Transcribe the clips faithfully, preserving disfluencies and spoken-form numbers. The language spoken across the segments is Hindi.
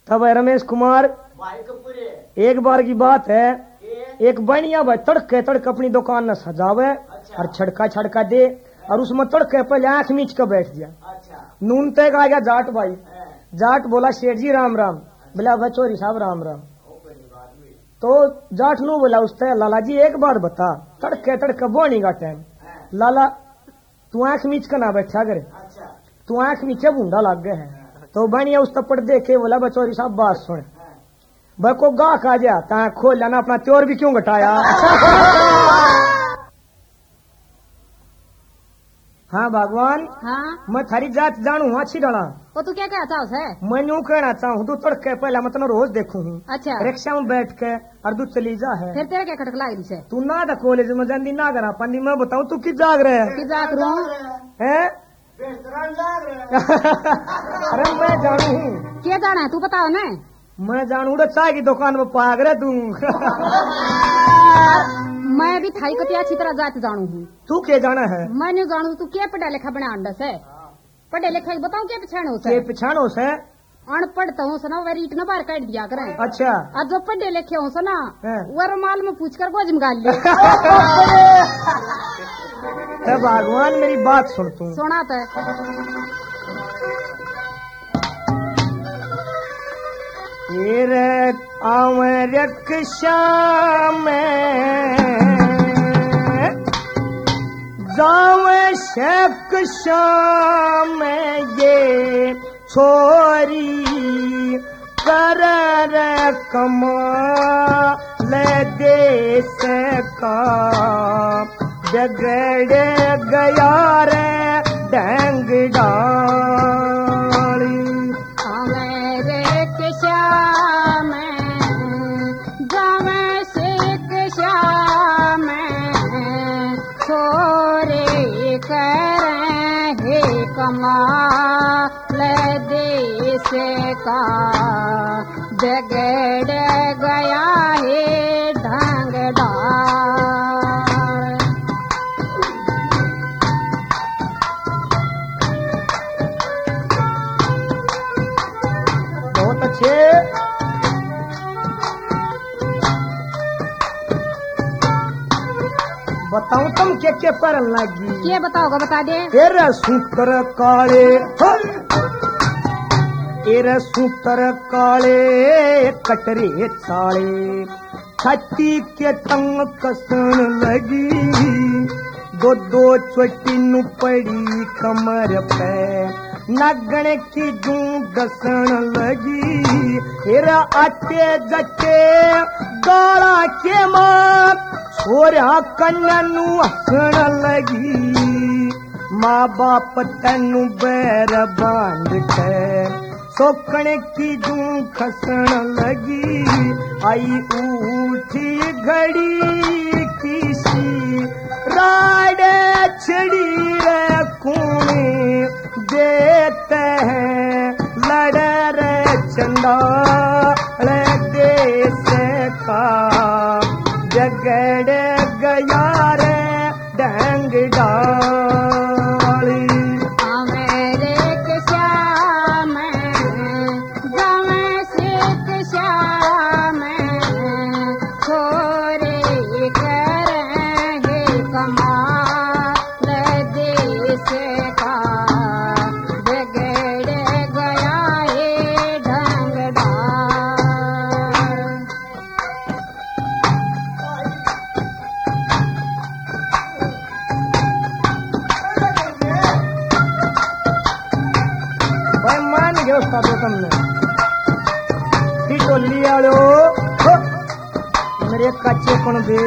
तब है रमेश कुमार। एक बार की बात है, एक बनिया भाई तड़के तड़के अपनी दुकान न सजावे और छड़का छड़का दे और उसमें तड़के पहले आंख मीच कर बैठ गया। नून तक आ गया जाट भाई। जाट बोला शेठ जी राम राम। बोला भाई चोरी साहब राम राम। तो जाट नू बोला उससे लाला जी एक बात बता, तड़के तड़के बोनी का टाइम लाला तू आंख मीच कर ना बैठा करे, तू आंख नीचे बूंदा लग गया है। तो बनिया उस तपड़ देखे बोला बचौरी साहब बात सुन, भाई को गा खा जा ता खोल लेना अपना त्योर भी क्यों घटाया। हाँ भगवान। हाँ मैं थारी जात जानू हूँ अच्छी डला। वो तू क्या कहता है? मैं यूँ कहना चाहूँ तू तड़के पहले मैं तेना रोज देखू हूँ। अच्छा रिक्शा में बैठ के और तू चली जा है। फिर तेरा क्या खटक लागी से? तू ना था कॉलेज में जाती ना करा पानी। मैं बताऊँ तू किस जाग रहे कि जाग रू है। अरे मैं जानू हूँ। क्या जाना है तू बताओ ना। मैं जानू चाय की दुकान में पाग रहे तू। मैं भी थाई को अच्छी तरह जात जानू हूँ। तू क्या जाना है? मैं नहीं जानू तू क्या पढ़ा लिखा बना अंडस है? पढ़े लिखा बताओ क्या पिछाड़ो से? पिछाड़ो से अनपढ़ तो हूँ सना वे रीट न बाहर काट दिया करें। अच्छा और जो पढ़े लिखे हूँ सना वो रुमाल में पूछ कर गोज निकाल ले। भगवान मेरी बात सुन तू। सुना तो रिक्शा में जावे शेख शाम ये छोरी कर रे कमाल देश का बिगड़ गया रे ढंग डाली। कमाल देश का बिगड़ गया है ढंग डाल। बहुत अच्छे। बताऊं तुम क्या क्या पर लगी? क्या बताओगे बता दे। तेरा सूत्र काले तेरा सूत्र काले कटरे चाले छाती के तंग कसन लगी। दो दो चोटी नु पड़ी कमर पे नगण की जू दसन लगी। तेरा आटे जटे गाला के मां छोरा कन्नू हसन लगी। माँ बाप तेनू बैर बांध के सोकण की जू खसन लगी। आई उठी घड़ी किसी राडे छड़ी रे कुएं देते हैं लड़ रे चंदा देश का बिगड़ गया रे ढंग डाली। मेरे श्याम गवे से श्याम छोरे करे कमाल देश का बिगड़ गया है ढंग डाल। मेरे कच्चे कौन दे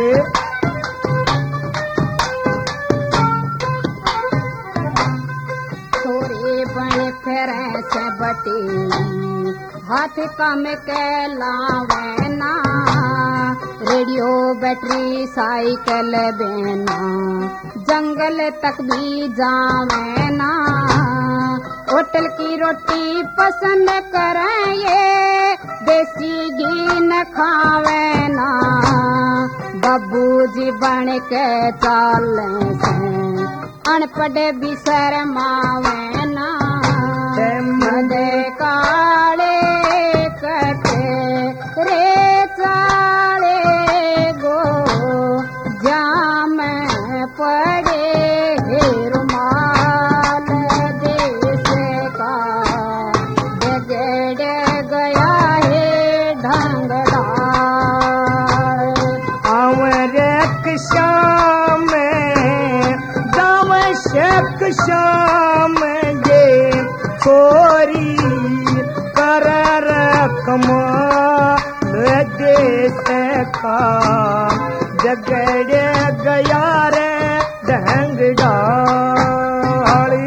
छोरे बन फिर से बटी हाथ कम के लावेना। रेडियो बैटरी साइकिल देना जंगल तक भी जावेना। होटल की रोटी पसंद करें ये देसी घी न खावे ना। बाबूजी बन के चाले से अनपढ़ भी शर्मावे ना। मद काले कमाल देश का जगड़े गया रे ढंग डाली।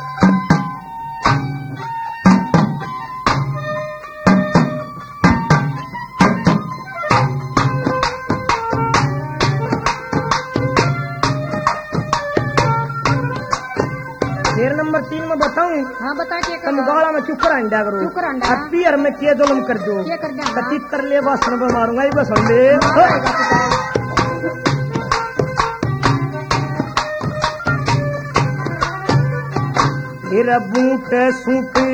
शेर नंबर तीन में बताऊं। हाँ बता के तुम गाला में चुप कर अंडा करो, चुप कर अंडा। अब पियर में के जुल्म कर दो, ये कर दे। कति कर ले बासन पर मारूंगा ये बस ले। हेरा बूटे सूटे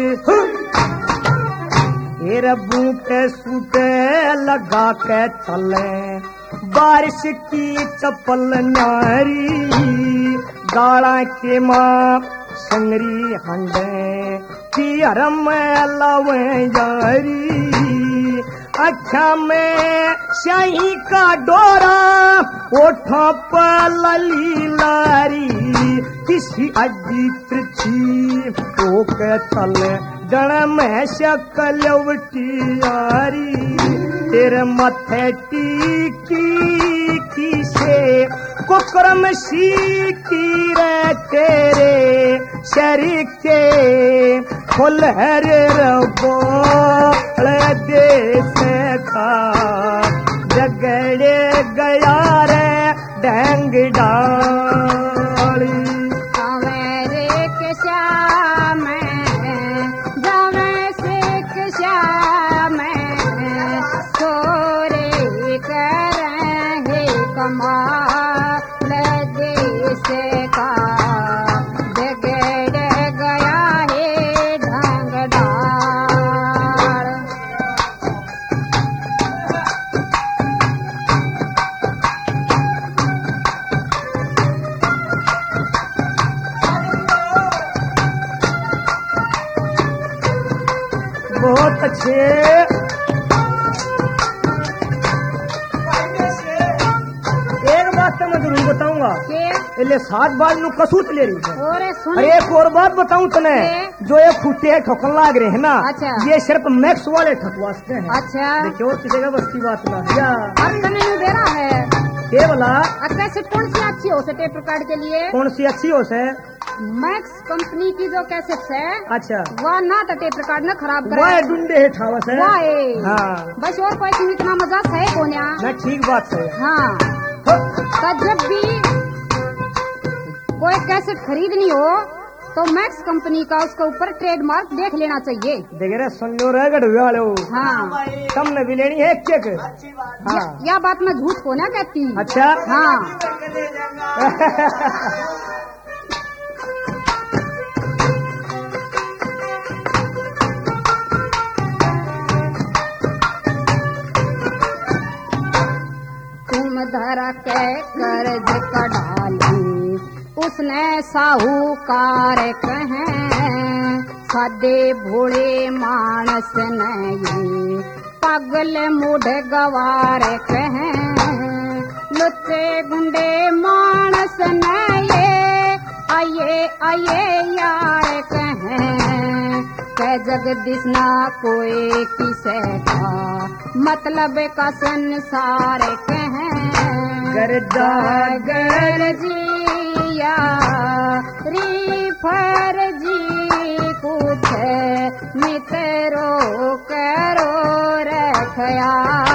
हेरा बूटे सूटे लगा के चले बारिश की चप्पल नारी गाड़ा के माँ संगरी हंडे की हरम लवे यारी अच्छा में शाही का डोरा ओठों पर लली लारी किसी अड्डी तिरछी तो के चले जन में शक्ल यारी तेरे मथे टीकी की से कुकरम सीखी रे तेरे शरीर के फुल हरे रबो देश का जगड़े गया रे ढंग डाली। सवेरे के शाम जावे से के शाम सोरे करे कमाल देश का जगड़ गया है ढंग डाल। बहुत अच्छे। एक बात तो मैं जरूर बताऊंगा, के इले सात बार नु कसूत ले रही है। और सुन अरे एक और बात बताऊं तने, के? जो ये फूटे ठोकन लाग रहे हैं ना, अच्छा। ये सिर्फ मैक्स वाले ठकवासते हैं। अच्छा देखिए और किसी का बस की बात ना या अब तने नहीं दे रहा है। ये वाला अब कैसे कौन सी अच्छी हो से टेप रिकॉर्ड के लिए? कौन सी अच्छी हो से? मैक्स कंपनी की जो कैसेट है अच्छा वह ना तो टेप रिकॉर्ड न खराब करे। वाह डूंडे है ठावस है। वाह हाँ बस और कोई चीज इतना मजा है कोन्या। ना ठीक बात है। हाँ तो जब भी कोई कैसेट खरीदनी हो तो मैक्स कंपनी का उसके ऊपर ट्रेडमार्क देख लेना चाहिए। देख रहे सुन लो रहे गढ़वे वाले हो। हाँ तुमने भी लेनी है एक चेक। हाँ या, या बात मैं झूठ को ना कहती। अच्छा हाँ तुम धरा के कर्ज का डाली उसने साहूकार कहे सादे भोले मानस नहीं पागल मूढ़ गवार कहे लुच्चे गुंडे मानस नहीं आये आये यार कहे कै जगदीश ना कोई किसे का मतलब का संसार कहे गर्दा गर जिया री फर्जी कुछ मित्रो करो रखया।